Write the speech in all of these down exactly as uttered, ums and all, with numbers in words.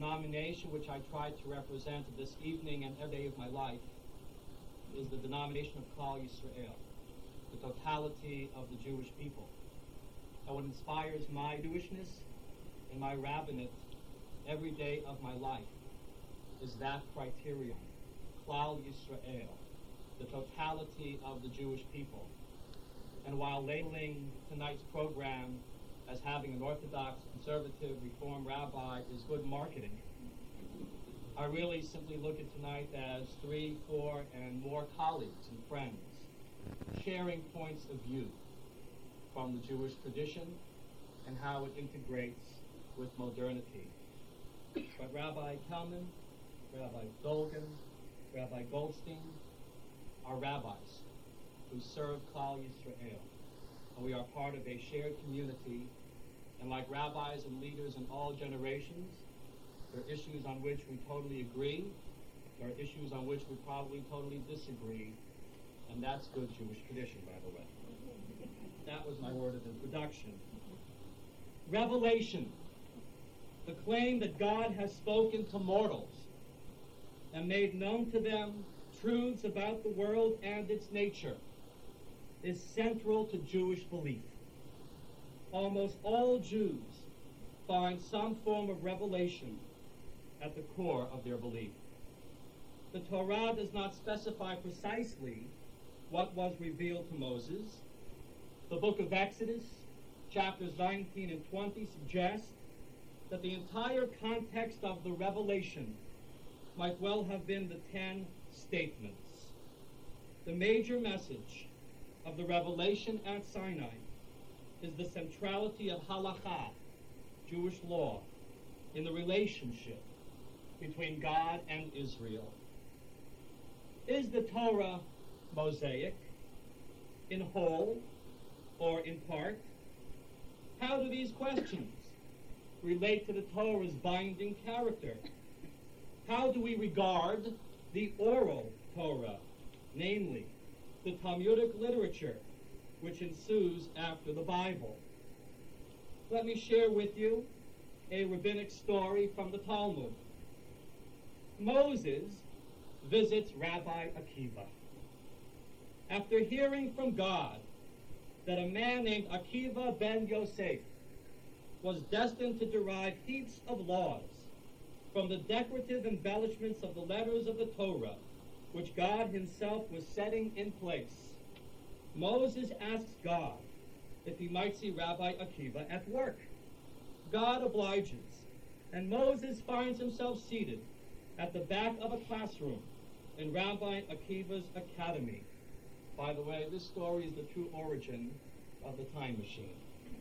denomination which I try to represent this evening and every day of my life is the denomination of Klal Yisrael, the totality of the Jewish people. And what inspires my Jewishness and my rabbinate every day of my life is that criterion, Klal Yisrael, the totality of the Jewish people. And while labeling tonight's program as having an Orthodox, conservative, Reform rabbi is good marketing, I really simply look at tonight as three, four, and more colleagues and friends sharing points of view from the Jewish tradition and how it integrates with modernity. But Rabbi Kalman, Rabbi Dolgan, Rabbi Goldstein are rabbis who serve Klal Yisrael, and we are part of a shared community, and like rabbis and leaders in all generations, there are issues on which we totally agree, there are issues on which we probably totally disagree, and that's good Jewish tradition, by the way. That was my word of introduction. Revelation, the claim that God has spoken to mortals and made known to them truths about the world and its nature, is central to Jewish belief. Almost all Jews find some form of revelation at the core of their belief. The Torah does not specify precisely what was revealed to Moses. The book of Exodus, chapters nineteen and twenty, suggest that the entire context of the revelation might well have been the ten statements. The major message of the revelation at Sinai is the centrality of halakha, Jewish law, in the relationship between God and Israel. Is the Torah Mosaic, in whole or in part? How do these questions relate to the Torah's binding character? How do we regard the oral Torah, namely the Talmudic literature which ensues after the Bible? Let me share with you a rabbinic story from the Talmud. Moses visits Rabbi Akiva. After hearing from God that a man named Akiva ben Yosef was destined to derive heaps of laws from the decorative embellishments of the letters of the Torah, which God himself was setting in place, Moses asks God if he might see Rabbi Akiva at work. God obliges, and Moses finds himself seated at the back of a classroom in Rabbi Akiva's academy. By the way, this story is the true origin of the time machine.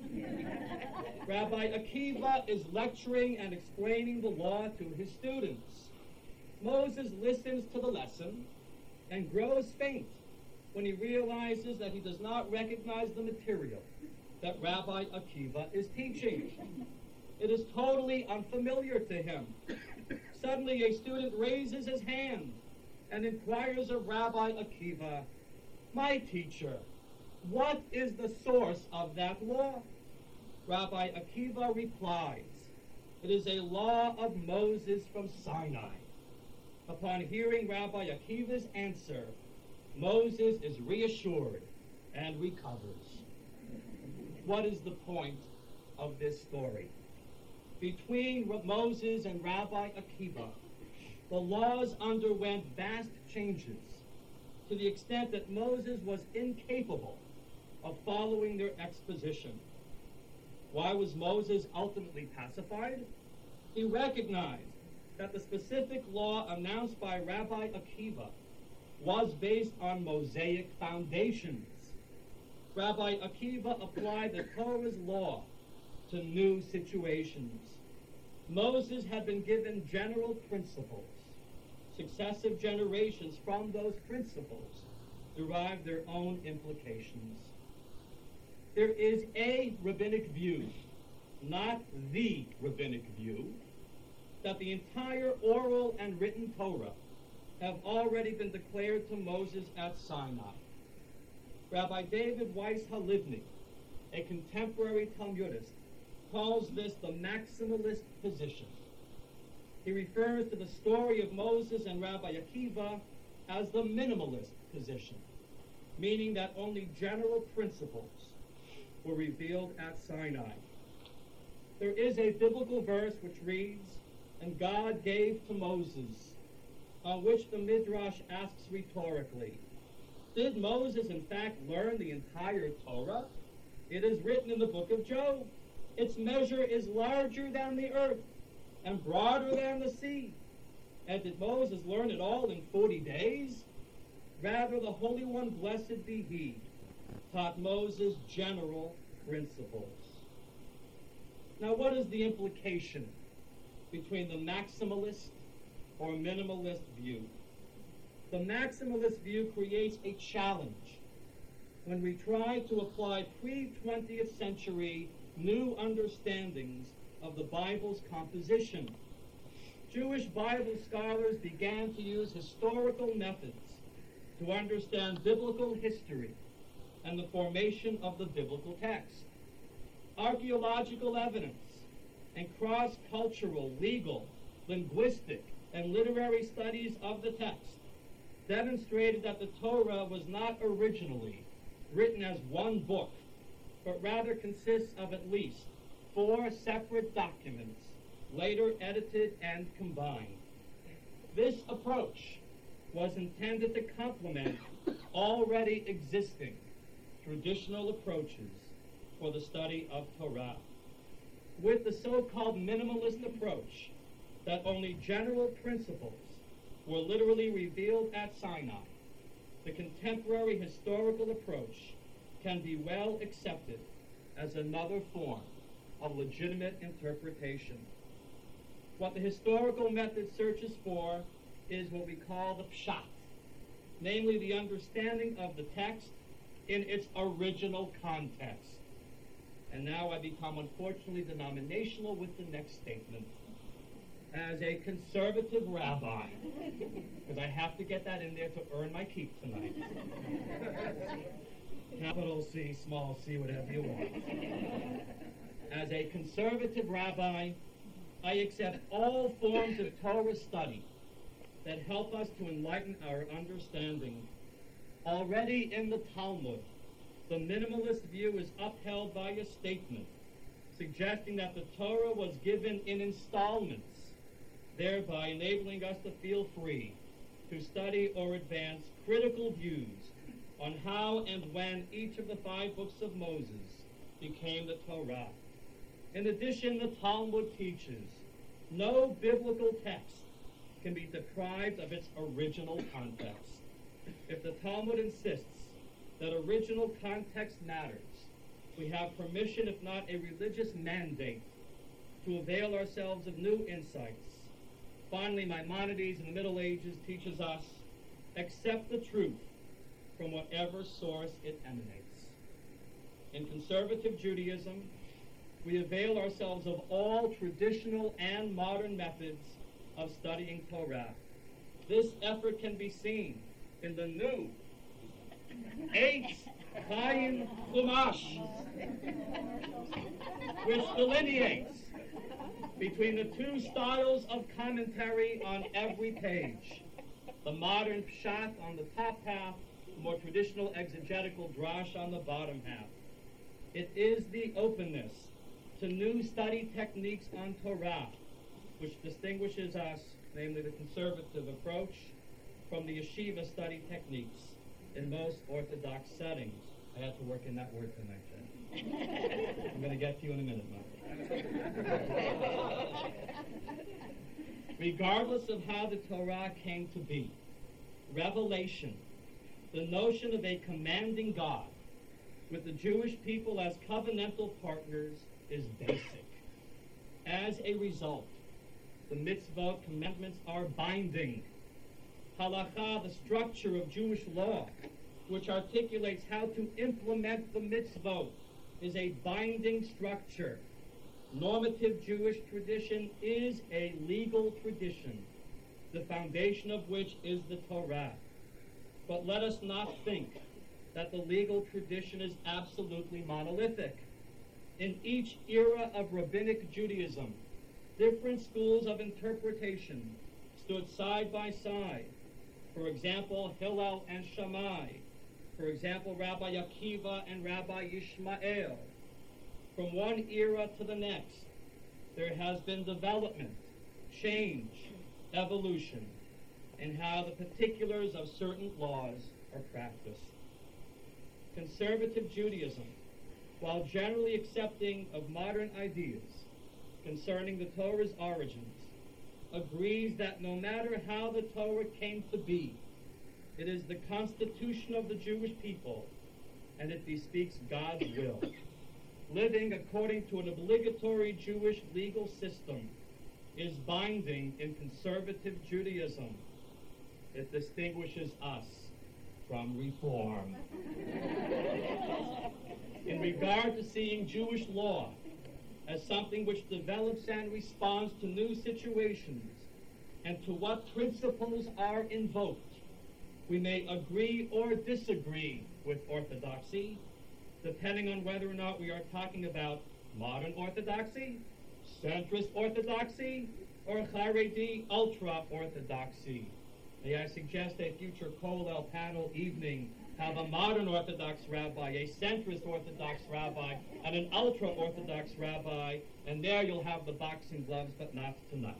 Rabbi Akiva is lecturing and explaining the law to his students. Moses listens to the lesson and grows faint when he realizes that he does not recognize the material that Rabbi Akiva is teaching. It is totally unfamiliar to him. Suddenly a student raises his hand and inquires of Rabbi Akiva, "My teacher, what is the source of that law?" Rabbi Akiva replies, "It is a law of Moses from Sinai." Upon hearing Rabbi Akiva's answer, Moses is reassured and recovers. What is the point of this story? Between Moses and Rabbi Akiva, the laws underwent vast changes to the extent that Moses was incapable of following their exposition. Why was Moses ultimately pacified? He recognized that the specific law announced by Rabbi Akiva was based on Mosaic foundations. Rabbi Akiva applied the Torah's law to new situations. Moses had been given general principles. Successive generations from those principles derived their own implications. There is a rabbinic view, not the rabbinic view, that the entire oral and written Torah have already been declared to Moses at Sinai. Rabbi David Weiss Halivni, a contemporary Talmudist, calls this the maximalist position. he refers to the story of Moses and Rabbi Akiva as the minimalist position, meaning that only general principles were revealed at Sinai. There is a biblical verse which reads, "And God gave to Moses," on which the Midrash asks rhetorically, did Moses in fact learn the entire Torah? It is written in the book of Job, its measure is larger than the earth and broader than the sea. And did Moses learn it all in forty days? Rather, the Holy One, blessed be he, taught Moses general principles. Now, what is the implication between the maximalist or minimalist view? The maximalist view creates a challenge when we try to apply pre-twentieth century new understandings of the Bible's composition. Jewish Bible scholars began to use historical methods to understand biblical history and the formation of the biblical text. Archaeological evidence and cross-cultural, legal, linguistic, and literary studies of the text demonstrated that the Torah was not originally written as one book, but rather consists of at least four separate documents, later edited and combined. This approach was intended to complement already existing traditional approaches for the study of Torah. With the so-called minimalist approach, that only general principles were literally revealed at Sinai, the contemporary historical approach can be well accepted as another form of legitimate interpretation. What the historical method searches for is what we call the pshat, namely the understanding of the text in its original context. And now I become unfortunately denominational with the next statement. As a conservative rabbi, because I have to get that in there to earn my keep tonight. Capital C, small c, whatever you want. As a conservative rabbi, I accept all forms of Torah study that help us to enlighten our understanding. Already in the Talmud, the minimalist view is upheld by a statement suggesting that the Torah was given in installments, thereby enabling us to feel free to study or advance critical views on how and when each of the five books of Moses became the Torah. In addition, the Talmud teaches no biblical text can be deprived of its original context. If the Talmud insists that original context matters, we have permission, if not a religious mandate, to avail ourselves of new insights. Finally, Maimonides in the Middle Ages teaches us, accept the truth from whatever source it emanates. In conservative Judaism, we avail ourselves of all traditional and modern methods of studying Torah. This effort can be seen in the new Eitz Chaim Chumash, which delineates between the two styles of commentary on every page, the modern pshat on the top half, the more traditional exegetical drash on the bottom half. It is the openness to new study techniques on Torah which distinguishes us, namely the conservative approach, from the yeshiva study techniques in most Orthodox settings. I had to work in that word tonight, Jen. I'm going to get to you in a minute, Mike. Regardless of how the Torah came to be, revelation, the notion of a commanding God with the Jewish people as covenantal partners, is basic. As a result, the mitzvot commandments are binding. Halakha, the structure of Jewish law, which articulates how to implement the mitzvot, is a binding structure. Normative Jewish tradition is a legal tradition, the foundation of which is the Torah. But let us not think that the legal tradition is absolutely monolithic. In each era of rabbinic Judaism, different schools of interpretation stood side by side. For example, Hillel and Shammai. For example, Rabbi Akiva and Rabbi Yishmael. From one era to the next, there has been development, change, evolution, in how the particulars of certain laws are practiced. Conservative Judaism, while generally accepting of modern ideas concerning the Torah's origins, agrees that no matter how the Torah came to be, it is the constitution of the Jewish people, and it bespeaks God's will. Living according to an obligatory Jewish legal system is binding in conservative Judaism. It distinguishes us from reform. In regard to seeing Jewish law as something which develops and responds to new situations and to what principles are invoked, we may agree or disagree with orthodoxy, depending on whether or not we are talking about modern orthodoxy, centrist orthodoxy, or Haredi ultra-orthodoxy. May I suggest a future Kollel panel evening have a modern Orthodox rabbi, a centrist Orthodox rabbi, and an ultra-Orthodox rabbi, and there you'll have the boxing gloves, but not tonight.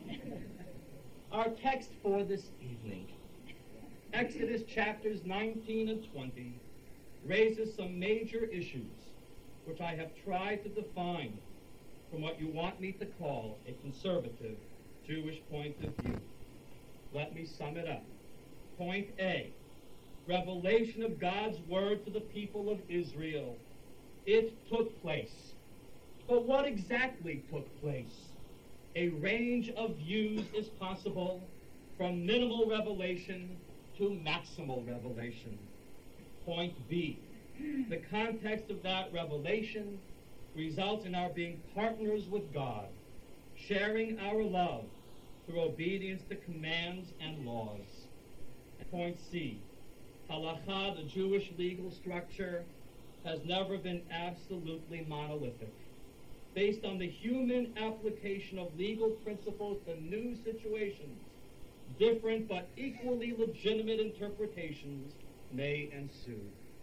Our text for this evening, Exodus chapters nineteen and twenty, raises some major issues, which I have tried to define from what you want me to call a conservative Jewish point of view. Let me sum it up. Point A, revelation of God's word to the people of Israel. It took place. But what exactly took place? A range of views is possible, from minimal revelation to maximal revelation. Point B, the context of that revelation results in our being partners with God, sharing our love through obedience to commands and laws. Point C, Halakha, the Jewish legal structure, has never been absolutely monolithic. Based on the human application of legal principles to new situations, different but equally legitimate interpretations may ensue.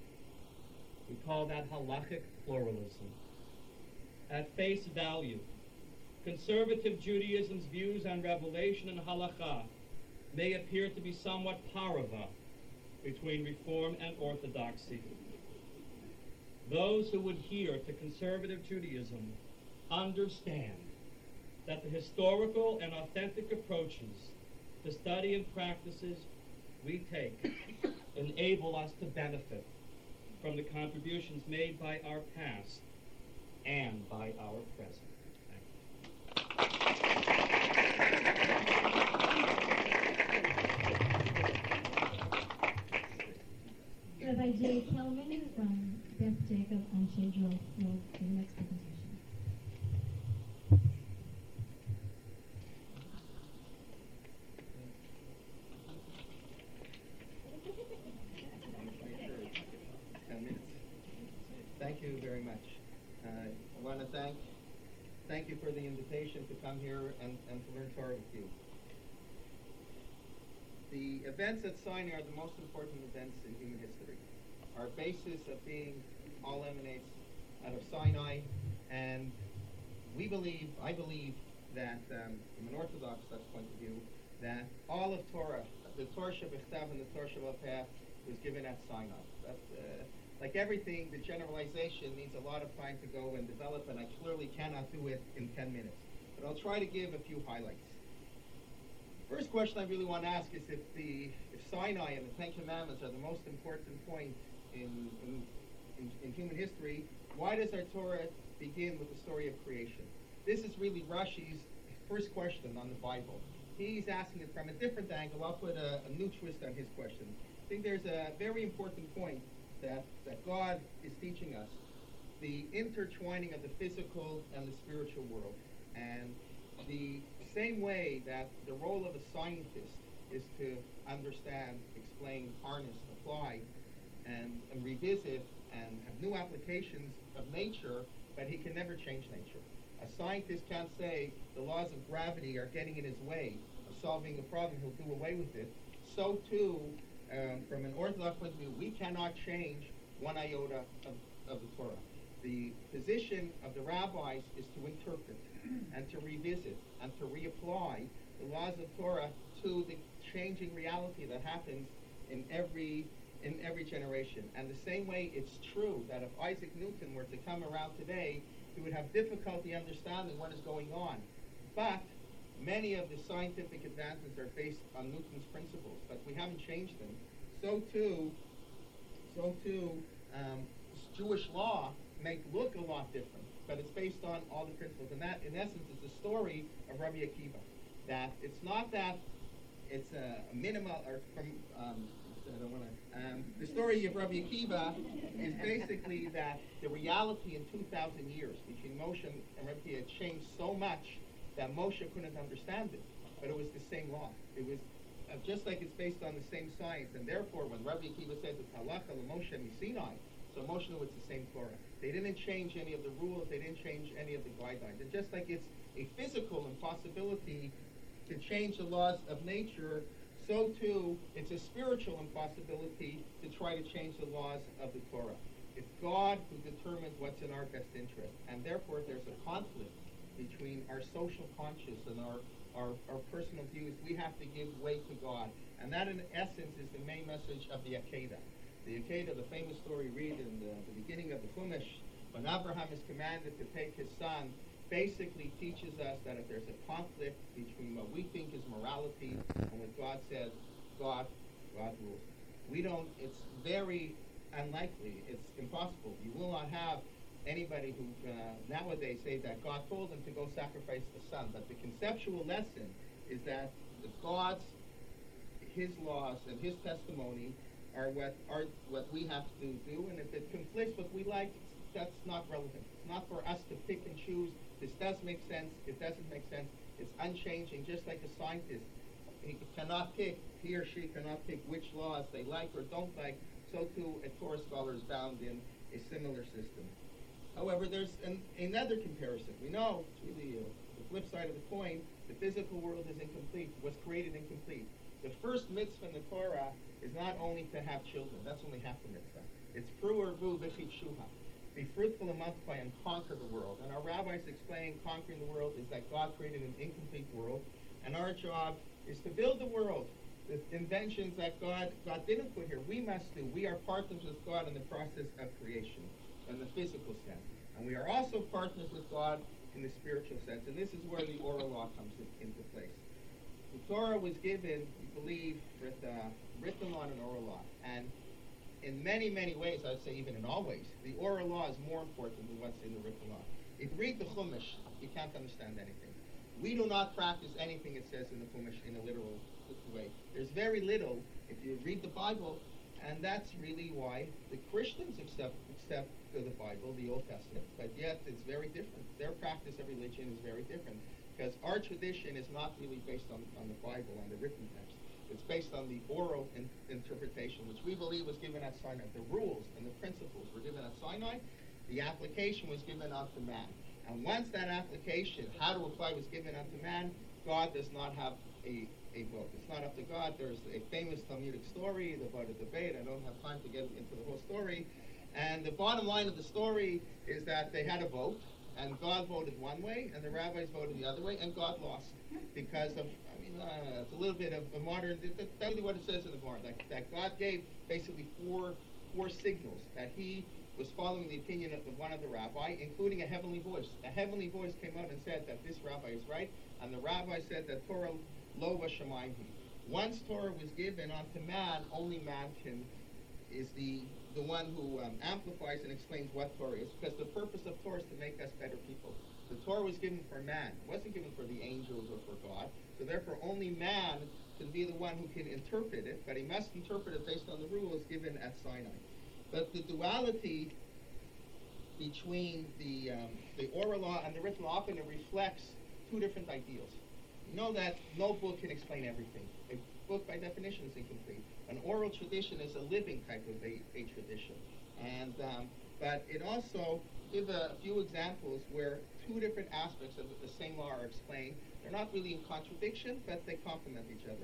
We call that halachic pluralism. At face value, conservative Judaism's views on revelation and halakha may appear to be somewhat parava between Reform and Orthodoxy. Those who adhere to conservative Judaism understand that the historical and authentic approaches to study and practices we take enable us to benefit from the contributions made by our past and by our present. Rabbi Jay Kelman from Beth Jacob and Shadrell will do the next presentation. Thank you very much. Uh, I want to thank thank you for the invitation to come here and, and to learn Torah with you. The events at Sinai are the most important events in human history. Our basis of being all emanates out of Sinai, and we believe, I believe, that um, from an Orthodox point of view, that all of Torah, the Torah Shebechtav and the Torah Sheba'al was given at Sinai. That, uh, like everything, the generalization needs a lot of time to go and develop, and I clearly cannot do it in ten minutes. But I'll try to give a few highlights. First question I really want to ask is if the if Sinai and the Ten Commandments are the most important point in, in, in, in human history, why does our Torah begin with the story of creation? This is really Rashi's first question on the Bible. He's asking it from a different angle. I'll put a, a new twist on his question. I think there's a very important point that, that God is teaching us, the intertwining of the physical and the spiritual world. And the same way that the role of a scientist is to understand, explain, harness, apply, and, and revisit and have new applications of nature, but he can never change nature. A scientist can't say the laws of gravity are getting in his way of solving a problem. He'll do away with it. So too, um, from an Orthodox point of view, we cannot change one iota of, of the Torah. The position of the rabbis is to interpret and to revisit and to reapply the laws of Torah to the changing reality that happens in every in every generation. And the same way, it's true that if Isaac Newton were to come around today, he would have difficulty understanding what is going on. But many of the scientific advances are based on Newton's principles, but we haven't changed them. So too, so too, um, Jewish law may look a lot different, but it's based on all the principles. And that, in essence, is the story of Rabbi Akiva. That it's not that it's a, a minimal, or from, um, I don't want to, um, the story of Rabbi Akiva is basically that the reality in two thousand years between Moshe and Rabbi Akiva had changed so much that Moshe couldn't understand it, but it was the same law. It was uh, just like it's based on the same science, and therefore when Rabbi Akiva said the Halacha Moshe Sinai, so Moshe knew it's the same Torah. They didn't change any of the rules, they didn't change any of the guidelines. And just like it's a physical impossibility to change the laws of nature, so too it's a spiritual impossibility to try to change the laws of the Torah. It's God who determines what's in our best interest, and therefore there's a conflict between our social conscience and our, our, our personal views. We have to give way to God, and that in essence is the main message of the Akedah. The Akedah, the famous story we read in the, the beginning of the Chumash, when Abraham is commanded to take his son, basically teaches us that if there's a conflict between what we think is morality and what God says, God, God rules. We don't, it's very unlikely, it's impossible. You will not have anybody who uh, nowadays say that God told them to go sacrifice the son. But the conceptual lesson is that God's, his laws and his testimony are what are what we have to do, and if it conflicts with what we like, that's not relevant. It's not for us to pick and choose. This does make sense. It doesn't make sense. It's unchanging, just like a scientist. He cannot pick, he or she cannot pick which laws they like or don't like. So too, a Torah scholar is bound in a similar system. However, there's an, another comparison. We know, to the, uh, the flip side of the coin, the physical world is incomplete, was created incomplete. The first mitzvah in the Torah is not only to have children. That's only half the mitzvah. It's pru'erbu v'chitshuha. Be fruitful and multiply and conquer the world. And our rabbis explain conquering the world is that God created an incomplete world, and our job is to build the world. The inventions that God, God didn't put here, we must do. We are partners with God in the process of creation, in the physical sense. And we are also partners with God in the spiritual sense. And this is where the oral law comes in, into place. The Torah was given, we believe, with uh, written law and oral law. And in many, many ways, I'd say even in all ways, the oral law is more important than what's in the written law. If you read the Chumash, you can't understand anything. We do not practice anything it says in the Chumash in a literal way. There's very little if you read the Bible, and that's really why the Christians accept accept the Bible, the Old Testament, but yet it's very different. Their practice of religion is very different, because our tradition is not really based on, on the Bible, on the written text. It's based on the oral in, interpretation, which we believe was given at Sinai. The rules and the principles were given at Sinai. The application was given unto man. And once that application, how to apply, was given unto man, God does not have a, a vote. It's not up to God. There's a famous Talmudic story about a debate. I don't have time to get into the whole story. And the bottom line of the story is that they had a vote, and God voted one way, and the rabbis voted the other way, and God lost because of, I mean, uh, it's a little bit of a modern, that's basically what it says in the Gemara, that, that God gave basically four, four signals, that he was following the opinion of one of the rabbi, including a heavenly voice. A heavenly voice came out and said that this rabbi is right, and the rabbi said that Torah lo v'shamayim. Once Torah was given unto man, only man can, is the the one who um, amplifies and explains what Torah is, because the purpose of Torah is to make us better people. The Torah was given for man. It wasn't given for the angels or for God. So therefore, only man can be the one who can interpret it, but he must interpret it based on the rules given at Sinai. But the duality between the um, the oral law and the written law often it reflects two different ideals. You know that no book can explain everything. A book, by definition, is incomplete. An oral tradition is a living type of a, a tradition. And um, but it also give a few examples where two different aspects of the same law are explained. They're not really in contradiction, but they complement each other.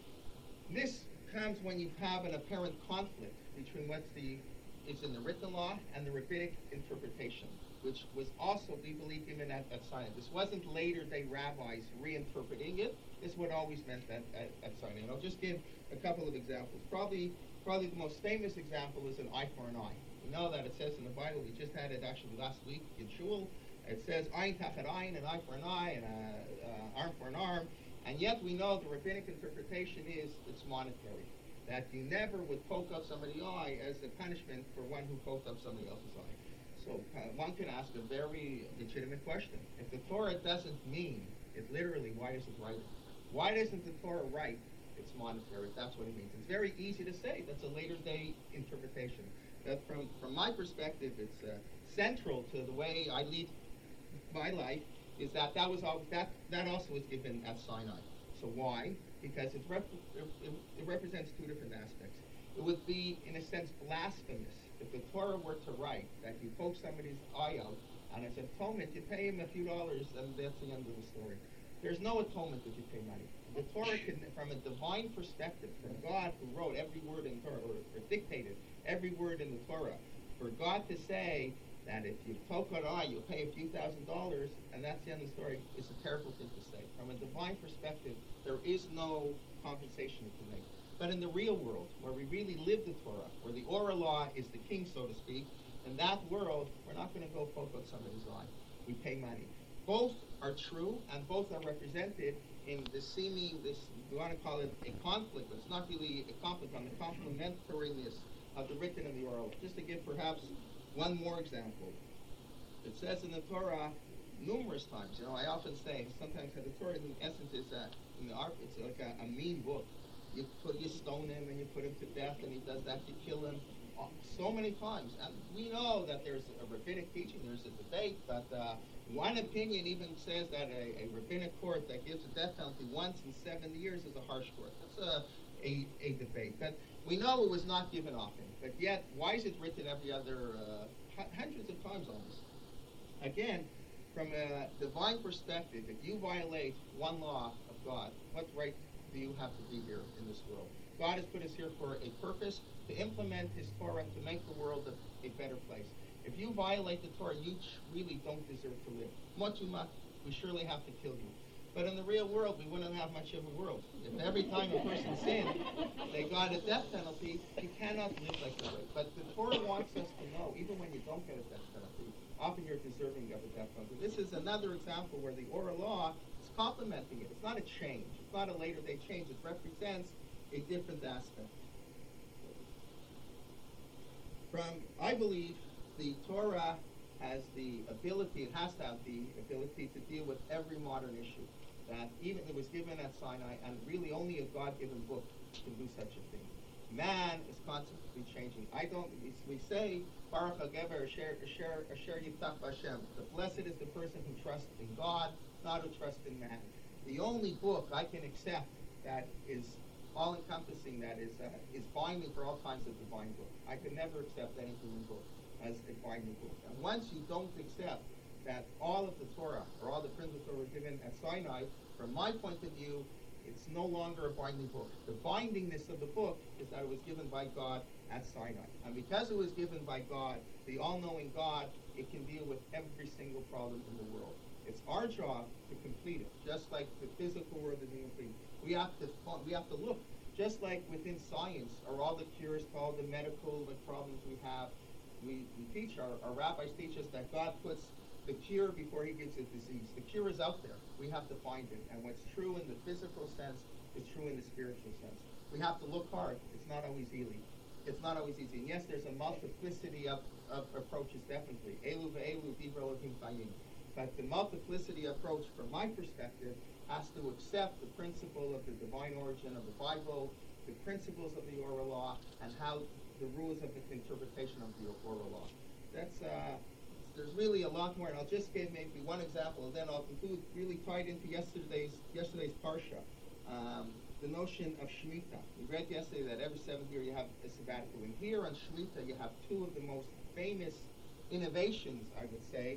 This comes when you have an apparent conflict between what's the is in the written law and the rabbinic interpretation, which was also, we believe, given at, at Sinai. This wasn't later day rabbis reinterpreting it. This is what always meant at, at, at Sinai. And I'll just give a couple of examples. Probably, probably the most famous example is an eye for an eye. We know that it says in the Bible, we just had it actually last week in Shul, it says ayin tachat ayin, an eye for an eye, and an uh, arm for an arm. And yet we know the rabbinic interpretation is it's monetary. That you never would poke up somebody's eye as a punishment for one who poked up somebody else's eye. So uh, one can ask a very legitimate question. If the Torah doesn't mean it literally, why is it right? Why doesn't the Torah write it's monetary? That's what it means. It's very easy to say. That's a later day interpretation. But from, from my perspective, it's uh, central to the way I lead my life is that that, was all, that, that also was given at Sinai. So why? Because it, rep- it, it, it represents two different aspects. It would be, in a sense, blasphemous if the Torah were to write that you poke somebody's eye out, and as atonement, you pay him a few dollars, and that's the end of the story. There's no atonement if you pay money. The Torah, can, from a divine perspective, from God who wrote every word in Torah, or, or dictated every word in the Torah, for God to say that if you poke an eye, you'll pay a few thousand dollars, and that's the end of the story, is a terrible thing to say. From a divine perspective, there is no compensation to make. But in the real world, where we really live the Torah, where the Orah law is the king, so to speak, in that world, we're not going to go poke out somebody's eye. We pay money. Both are true, and both are represented in the seeming, this, we want to call it a conflict, but it's not really a conflict, on the complementariness of the written and the oral. Just to give perhaps one more example. It says in the Torah numerous times, you know, I often say, sometimes the Torah in essence is a, in the art, it's like a, a mean book. You put, you stone him and you put him to death and he does that, you kill him. Uh, so many times. And we know that there's a rabbinic teaching, there's a debate, but uh, one opinion even says that a, a rabbinic court that gives a death penalty once in seventy years is a harsh court. That's a, a, a debate. But we know it was not given often. But yet, why is it written every other, uh, hundreds of times almost? Again, from a divine perspective, if you violate one law of God, what right do you have to be here in this world? God has put us here for a purpose, to implement His Torah, to make the world a, a better place. If you violate the Torah, you really don't deserve to live. Motuma, we surely have to kill you. But in the real world, we wouldn't have much of a world. If every time a person sinned, they got a death penalty, you cannot live like that. But the Torah wants us to know, even when you don't get a death penalty, often you're deserving of a death penalty. This is another example where the oral law is complementing it. It's not a change. It's not a later day change. It represents a different aspect. From, I believe, the Torah has the ability, it has to have the ability to deal with every modern issue. That even it was given at Sinai, and really only a God-given book can do such a thing. Man is constantly changing. I don't, we say, Baruch HaGever Asher Asher Asher Yiftach B'Hashem. The blessed is the person who trusts in God, not who trusts in man. The only book I can accept that is all-encompassing, that is uh, is binding for all kinds of divine book. I could never accept any human book as a binding book. And once you don't accept that all of the Torah, or all the principles that were given at Sinai, from my point of view, it's no longer a binding book. The bindingness of the book is that it was given by God at Sinai. And because it was given by God, the all-knowing God, it can deal with every single problem in the world. It's our job to complete it, just like the physical world is incomplete. We have to we have to look, just like within science, are all the cures to all the medical the problems we have. We, we teach, our, our rabbis teach us that God puts the cure before He gives a disease. The cure is out there. We have to find it. And what's true in the physical sense is true in the spiritual sense. We have to look hard. It's not always easy. It's not always easy. And yes, there's a multiplicity of, of approaches, definitely. Elu ve'elu divro Elohim chayim. But the multiplicity approach, from my perspective, has to accept the principle of the divine origin of the Bible, the principles of the oral law, and how the rules of the interpretation of the oral law. That's uh, there's really a lot more, and I'll just give maybe one example, and then I'll conclude. Really tied into yesterday's yesterday's parsha, um, the notion of Shemitah. We read yesterday that every seventh year you have a sabbatical, and here on Shemitah you have two of the most famous innovations, I would say,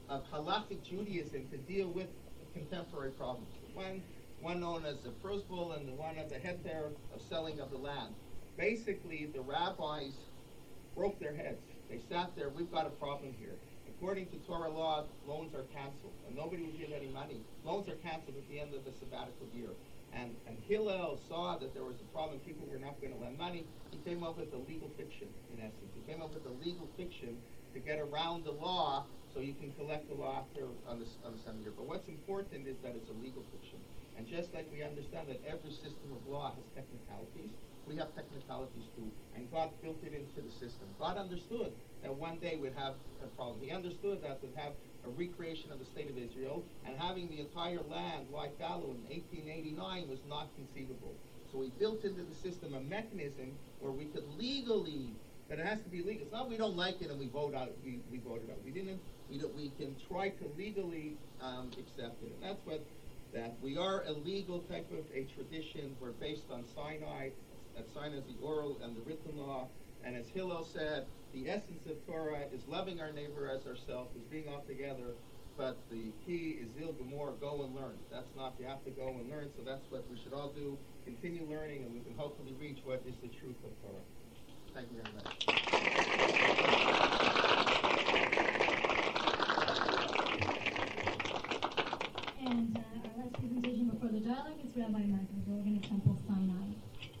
of halakhic Judaism to deal with contemporary problems. One, one known as the Prozbul and the one of the heter of selling of the land. Basically, the rabbis broke their heads. They sat there, we've got a problem here. According to Torah law, loans are canceled, and nobody will give any money. Loans are canceled at the end of the sabbatical year. And, and Hillel saw that there was a problem, people were not going to lend money. He came up with a legal fiction, in essence. He came up with a legal fiction to get around the law so you can collect the law after on the, on the seventh year. But what's important is that it's a legal fiction. And just like we understand that every system of law has technicalities, we have technicalities too. And God built it into the system. God understood that one day we'd have a problem. He understood that we'd have a recreation of the state of Israel, and having the entire land like fallow in eighteen eighty-nine was not conceivable. So he built into the system a mechanism where we could legally, but it has to be legal. It's not we don't like it and we vote out. We, we voted out. We didn't. We don't, we can try to legally um, accept it, and that's what that we are a legal type of a tradition. We're based on Sinai. At Sinai is the oral and the written law. And as Hillel said, the essence of Torah is loving our neighbor as ourselves, is being all together. But the key is zil gomor, go and learn. That's not, you have to go and learn. So that's what we should all do. Continue learning, and we can hopefully reach what is the truth of Torah. Thank you very much. And uh, our last presentation before the dialogue is Rabbi Michael Dorgan of Temple Sinai.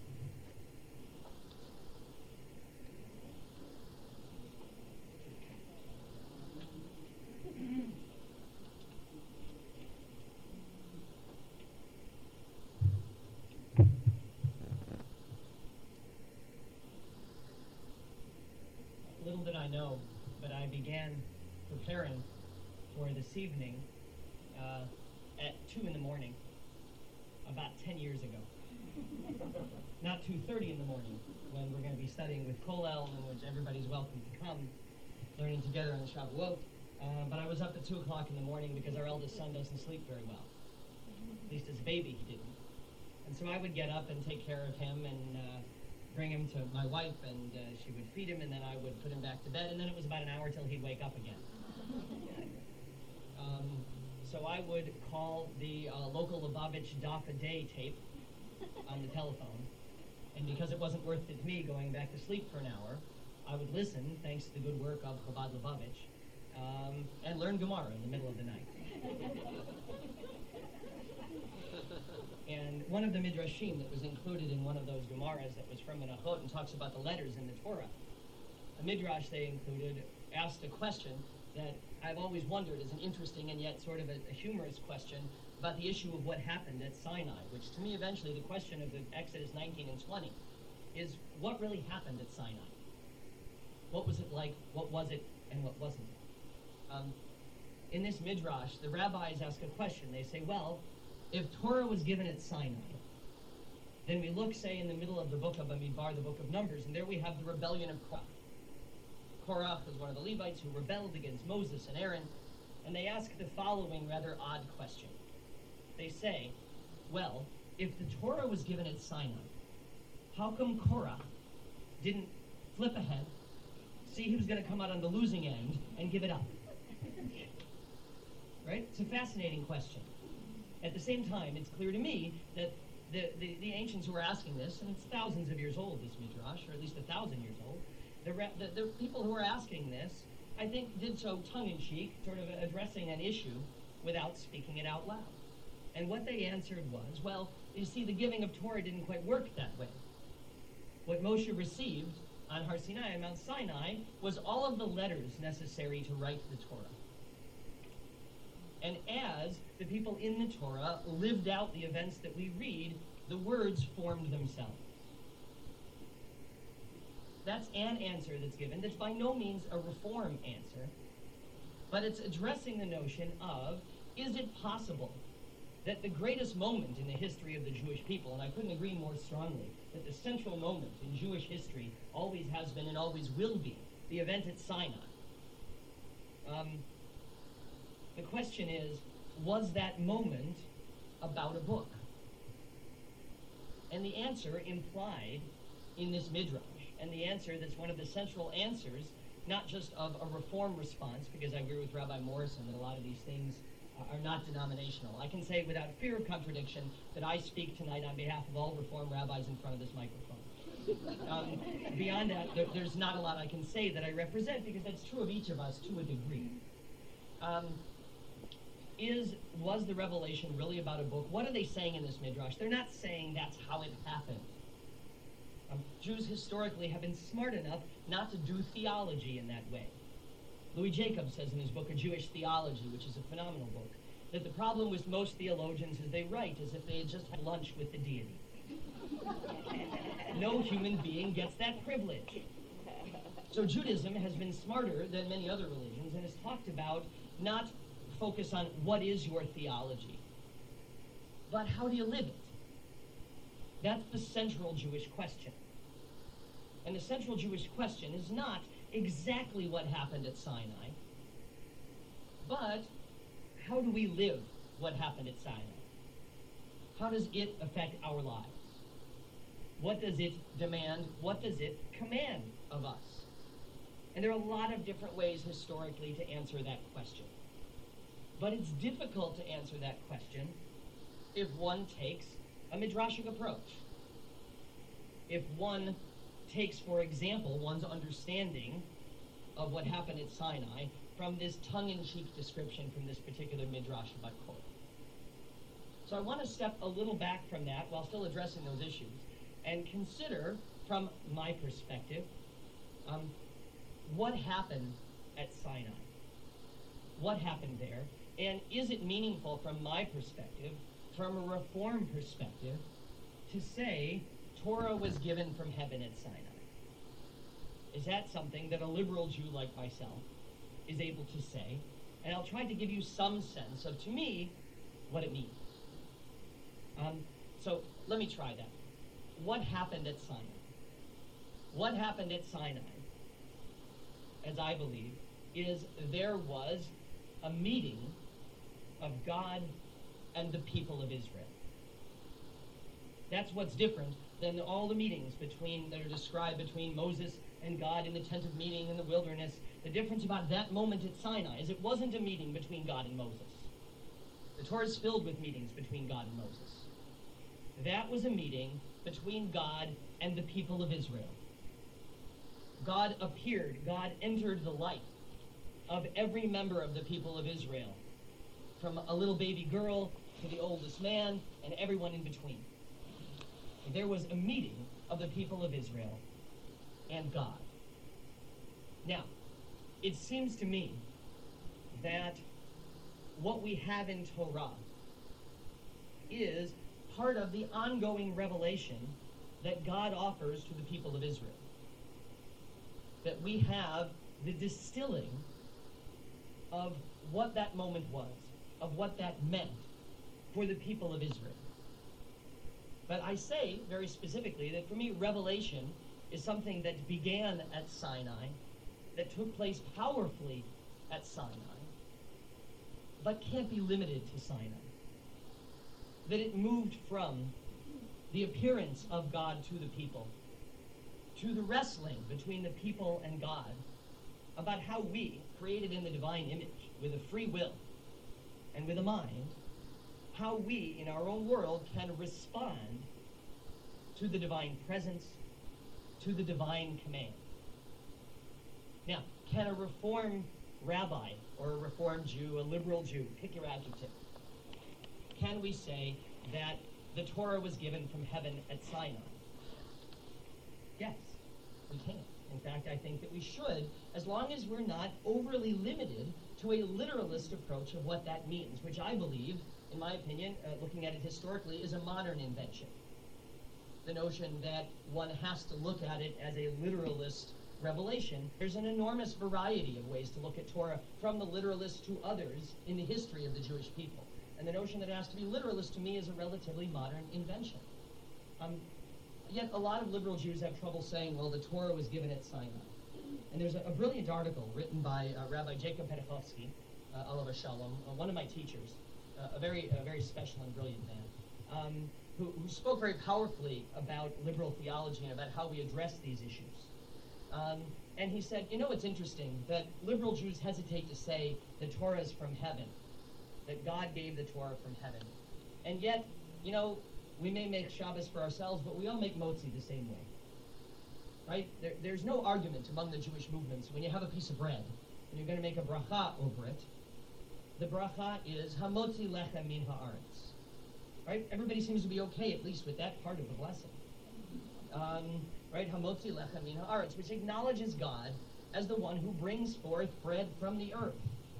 Little did I know, but I began preparing for this evening uh, at two in the morning, about ten years ago. Not two thirty in the morning, when we're going to be studying with Kollel, in which everybody's welcome to come, learning together on the Shavuot. Uh, but I was up at two o'clock in the morning because our eldest son doesn't sleep very well. At least as a baby, he didn't. And so I would get up and take care of him and uh, bring him to my wife, and uh, she would feed him, and then I would put him back to bed, and then it was about an hour till he'd wake up again. Um, so I would call the uh, local Lubavitch Daf a Day tape on the telephone, and because it wasn't worth it to me going back to sleep for an hour, I would listen, thanks to the good work of Chabad Lubavitch, um, and learn Gemara in the middle of the night. And one of the Midrashim that was included in one of those Gemaras that was from Menachot and talks about the letters in the Torah, a Midrash they included asked a question that I've always wondered is an interesting and yet sort of a, a humorous question about the issue of what happened at Sinai, which to me eventually the question of the Exodus nineteen and twenty is what really happened at Sinai? What was it like? What was it and what wasn't it? Um, in this Midrash, the rabbis ask a question. They say, well, if Torah was given at Sinai, then we look, say, in the middle of the book of Bamidbar, the book of Numbers, and there we have the rebellion of Korach. Korach was one of the Levites who rebelled against Moses and Aaron, and they ask the following rather odd question. They say, well, if the Torah was given at Sinai, how come Korach didn't flip ahead, see he was going to come out on the losing end, and give it up? Right? It's a fascinating question. At the same time, it's clear to me that the, the, the ancients who were asking this, and it's thousands of years old, this Midrash, or at least a thousand years old, the, the, the people who were asking this, I think, did so tongue-in-cheek, sort of addressing an issue without speaking it out loud. And what they answered was, well, you see, the giving of Torah didn't quite work that way. What Moshe received on Har Sinai, on Mount Sinai, was all of the letters necessary to write the Torah. And as the people in the Torah lived out the events that we read, the words formed themselves. That's an answer that's given. That's by no means a reform answer, but it's addressing the notion of, is it possible that the greatest moment in the history of the Jewish people, and I couldn't agree more strongly, that the central moment in Jewish history always has been and always will be the event at Sinai. Um, The question is, was that moment about a book? And the answer implied in this Midrash, and the answer that's one of the central answers not just of a reform response, because I agree with Rabbi Morrison that a lot of these things uh, are not denominational. I can say without fear of contradiction that I speak tonight on behalf of all Reform rabbis in front of this microphone. Um, beyond that, there, there's not a lot I can say that I represent, because that's true of each of us to a degree. Um, is was the revelation really about a book? What are they saying in this midrash? They're not saying that's how it happened. Um, Jews historically have been smart enough not to do theology in that way. Louis Jacobs says in his book, A Jewish Theology, which is a phenomenal book, that the problem with most theologians is they write as if they had just had lunch with the deity. No human being gets that privilege. So Judaism has been smarter than many other religions and has talked about not focus on what is your theology, but how do you live it? That's the central Jewish question. And the central Jewish question is not exactly what happened at Sinai, but how do we live what happened at Sinai? How does it affect our lives? What does it demand? What does it command of us? And there are a lot of different ways historically to answer that question. But it's difficult to answer that question if one takes a midrashic approach. If one takes, for example, one's understanding of what happened at Sinai from this tongue-in-cheek description from this particular midrash about Korah. So I want to step a little back from that while still addressing those issues and consider, from my perspective, um, what happened at Sinai. What happened there? And is it meaningful from my perspective, from a Reform perspective, to say Torah was given from heaven at Sinai? Is that something that a liberal Jew like myself is able to say? And I'll try to give you some sense of, to me, what it means. Um, so let me try that. What happened at Sinai? What happened at Sinai, as I believe, is there was a meeting of God and the people of Israel. That's what's different than all the meetings between that are described between Moses and God in the tent of meeting in the wilderness. The difference about that moment at Sinai is it wasn't a meeting between God and Moses. The Torah is filled with meetings between God and Moses. That was a meeting between God and the people of Israel. God appeared, God entered the life of every member of the people of Israel, from a little baby girl to the oldest man and everyone in between. There was a meeting of the people of Israel and God. Now, it seems to me that what we have in Torah is part of the ongoing revelation that God offers to the people of Israel. That we have the distilling of what that moment was, of what that meant for the people of Israel. But I say very specifically that for me, revelation is something that began at Sinai, that took place powerfully at Sinai, but can't be limited to Sinai. That it moved from the appearance of God to the people to the wrestling between the people and God about how we, created in the divine image, with a free will and with a mind, how we, in our own world, can respond to the divine presence, to the divine command. Now, can a Reform rabbi or a Reform Jew, a liberal Jew, pick your adjective, can we say that the Torah was given from heaven at Sinai? Yes, we can. In fact, I think that we should, as long as we're not overly limited to a literalist approach of what that means, which I believe, in my opinion, uh, looking at it historically, is a modern invention. The notion that one has to look at it as a literalist revelation. There's an enormous variety of ways to look at Torah, from the literalist to others in the history of the Jewish people. And the notion that it has to be literalist, to me, is a relatively modern invention. Um, yet a lot of liberal Jews have trouble saying, well, the Torah was given at Sinai. And there's a, a brilliant article written by uh, Rabbi Jacob Petachowski, uh, Alav Shalom, uh, one of my teachers, uh, a very a very special and brilliant man, um, who, who spoke very powerfully about liberal theology and about how we address these issues. Um, And he said, you know, it's interesting that liberal Jews hesitate to say the Torah is from heaven, that God gave the Torah from heaven. And yet, you know, we may make Shabbos for ourselves, but we all make motzi the same way. Right? There, there's no argument among the Jewish movements when you have a piece of bread and you're going to make a bracha over it. The bracha is hamotzi lechem min haaretz. Right? Everybody seems to be okay, at least with that part of the blessing. Um, right? Hamotzi lechem min haaretz, which acknowledges God as the one who brings forth bread from the earth.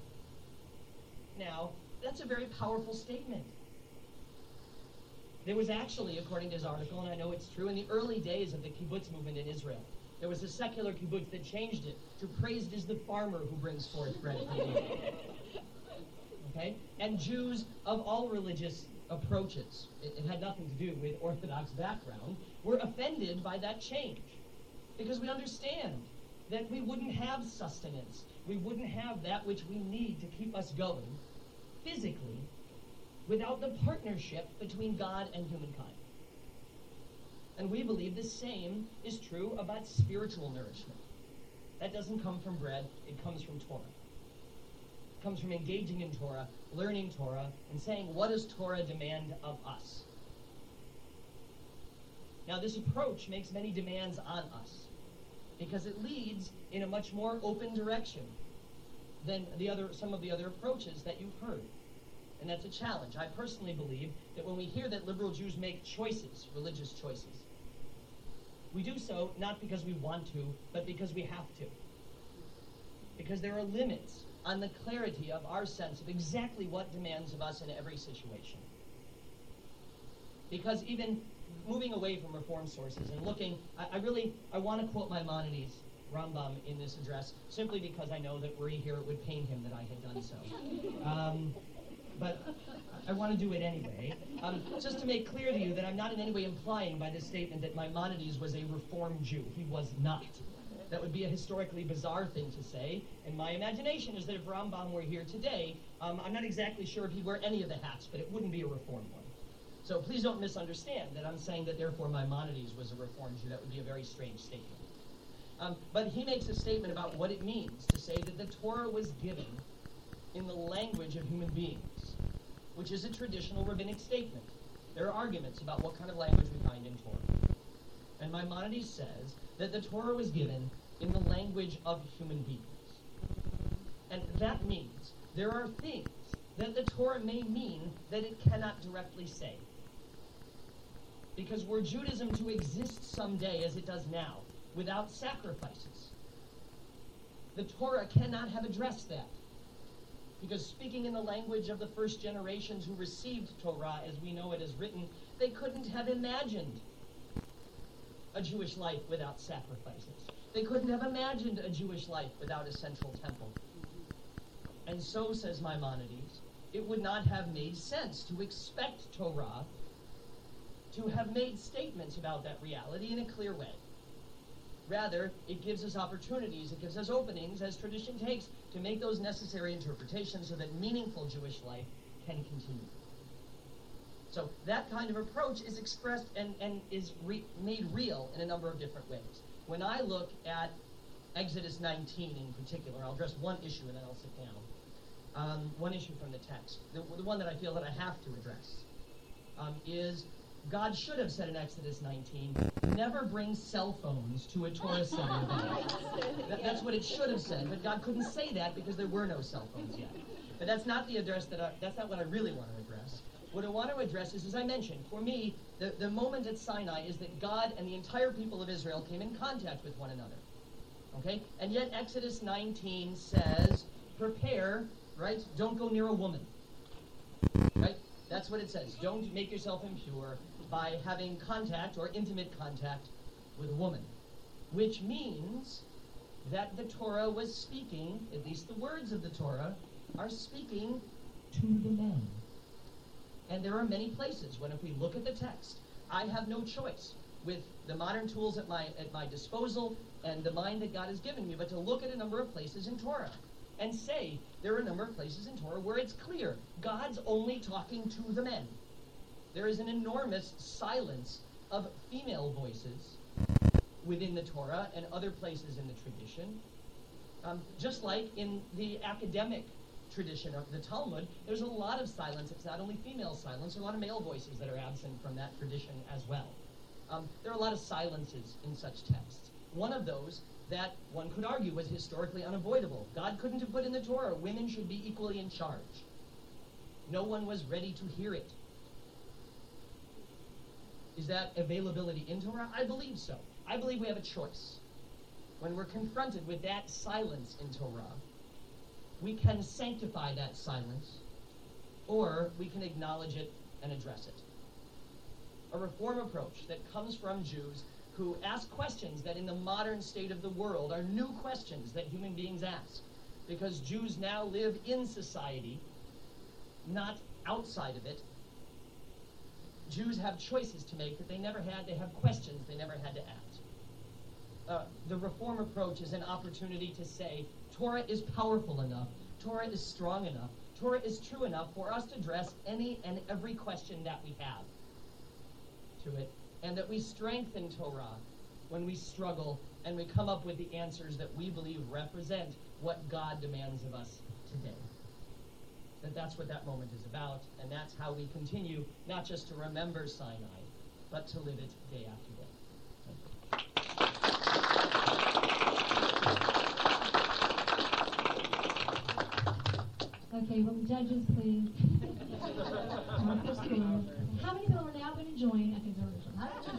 Now, that's a very powerful statement. There was actually, according to his article, and I know it's true, in the early days of the kibbutz movement in Israel, there was a secular kibbutz that changed it to praised is the farmer who brings forth bread from the earth. Okay? And Jews of all religious approaches, it, it had nothing to do with Orthodox background, were offended by that change. Because we understand that we wouldn't have sustenance, we wouldn't have that which we need to keep us going physically without the partnership between God and humankind. And we believe the same is true about spiritual nourishment. That doesn't come from bread, it comes from Torah. It comes from engaging in Torah, learning Torah, and saying, what does Torah demand of us? Now, this approach makes many demands on us, because it leads in a much more open direction than the other, some of the other approaches that you've heard. And that's a challenge. I personally believe that when we hear that liberal Jews make choices, religious choices, we do so not because we want to, but because we have to. Because there are limits on the clarity of our sense of exactly what demands of us in every situation. Because even moving away from Reform sources and looking, I, I really, I want to quote Maimonides, Rambam, in this address, simply because I know that were he here, it would pain him that I had done so. Um, but I want to do it anyway. Um, just to make clear to you that I'm not in any way implying by this statement that Maimonides was a Reformed Jew. He was not. That would be a historically bizarre thing to say. And my imagination is that if Rambam were here today, um, I'm not exactly sure if he'd wear any of the hats, but it wouldn't be a Reformed one. So please don't misunderstand that I'm saying that therefore Maimonides was a Reformed Jew. That would be a very strange statement. Um, but he makes a statement about what it means to say that the Torah was given in the language of human beings, which is a traditional rabbinic statement. There are arguments about what kind of language we find in Torah. And Maimonides says that the Torah was given in the language of human beings. And that means there are things that the Torah may mean that it cannot directly say. Because were Judaism to exist someday as it does now, without sacrifices, the Torah cannot have addressed that. Because speaking in the language of the first generations who received Torah as we know it is written, they couldn't have imagined a Jewish life without sacrifices. They couldn't have imagined a Jewish life without a central temple. And so, says Maimonides, it would not have made sense to expect Torah to have made statements about that reality in a clear way. Rather, it gives us opportunities, it gives us openings, as tradition takes, to make those necessary interpretations so that meaningful Jewish life can continue. So that kind of approach is expressed and, and is re- made real in a number of different ways. When I look at Exodus nineteen in particular, I'll address one issue and then I'll sit down. Um, one issue from the text, the, the one that I feel that I have to address, um, is God should have said in Exodus nineteen, never bring cell phones to a Torah center event. That, that's what it should have said, but God couldn't say that because there were no cell phones yet. But that's not the address that I, that's not what I really want to address. What I want to address is, as I mentioned, for me, the, the moment at Sinai is that God and the entire people of Israel came in contact with one another. Okay? And yet Exodus nineteen says, prepare, right? Don't go near a woman. Right? That's what it says. Don't make yourself impure by having contact or intimate contact with a woman. Which means that the Torah was speaking, at least the words of the Torah, are speaking to the men. And there are many places when if we look at the text, I have no choice with the modern tools at my at my disposal and the mind that God has given me, but to look at a number of places in Torah and say there are a number of places in Torah where it's clear God's only talking to the men. There is an enormous silence of female voices within the Torah and other places in the tradition. Um, just like in the academic tradition of the Talmud, there's a lot of silence. It's not only female silence, there are a lot of male voices that are absent from that tradition as well. Um, there are a lot of silences in such texts. One of those that one could argue was historically unavoidable. God couldn't have put in the Torah, women should be equally in charge. No one was ready to hear it. Is that availability in Torah? I believe so. I believe we have a choice. When we're confronted with that silence in Torah, we can sanctify that silence, or we can acknowledge it and address it. A reform approach that comes from Jews who ask questions that in the modern state of the world are new questions that human beings ask. Because Jews now live in society, not outside of it. Jews have choices to make that they never had. They have questions they never had to ask. Uh, the reform approach is an opportunity to say, Torah is powerful enough, Torah is strong enough, Torah is true enough for us to address any and every question that we have to it, and that we strengthen Torah when we struggle and we come up with the answers that we believe represent what God demands of us today. That that's what that moment is about, and that's how we continue not just to remember Sinai, but to live it day after day. Okay, will the judges please? uh, first of all, how many people are now going to join at conservation?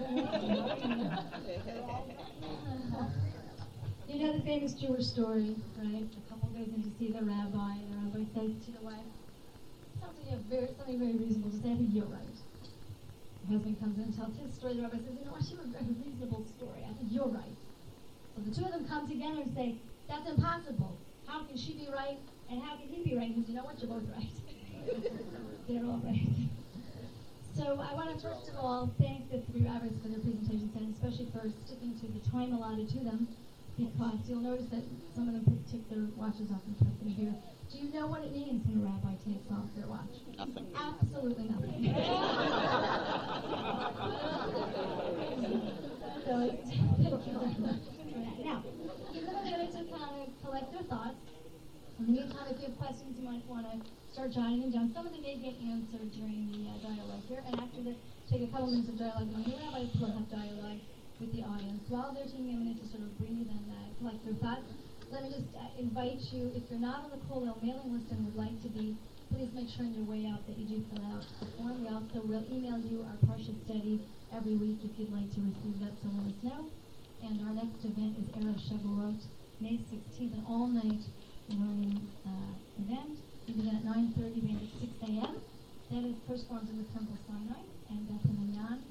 You know the famous Jewish story, right? A couple goes in to see the rabbi, and the rabbi says to the wife, something very, something very reasonable to say, I think you're right. The husband comes in and tells his story. The rabbi says, you know, I should have a reasonable story. I think you're right. So the two of them come together and say, that's impossible. How can she be right, and how can he be right? Because you know what, you're both right. They're all right. So I want to first of all thank the three rabbis for their presentations, and especially for sticking to the time allotted to them, because you'll notice that some of them took their watches off and put them here. Do you know what it means when a rabbi takes off their watch? Nothing. Absolutely nothing. So it's now, give them a minute to kind of collect their thoughts. In the meantime, if you have questions, you might want to start jotting them down. Some of them may get answered during the uh, dialogue here, and after the, take a couple minutes of dialogue among the rabbis, we'll have dialogue with the audience. While they're taking a minute to sort of breathe and uh, collect their thoughts, let me just uh, invite you, if you're not on the Kollel mailing list and would like to be, please make sure on your way out that you do fill out the form. We also will email you our Parsha study every week if you'd like to receive that, so let us know. And our next event is Erev Shavuot, May sixteenth, an all-night learning uh, event. We begin at nine thirty, we end at six a.m. That is First Forms in the Temple Sinai and Beth Minyan.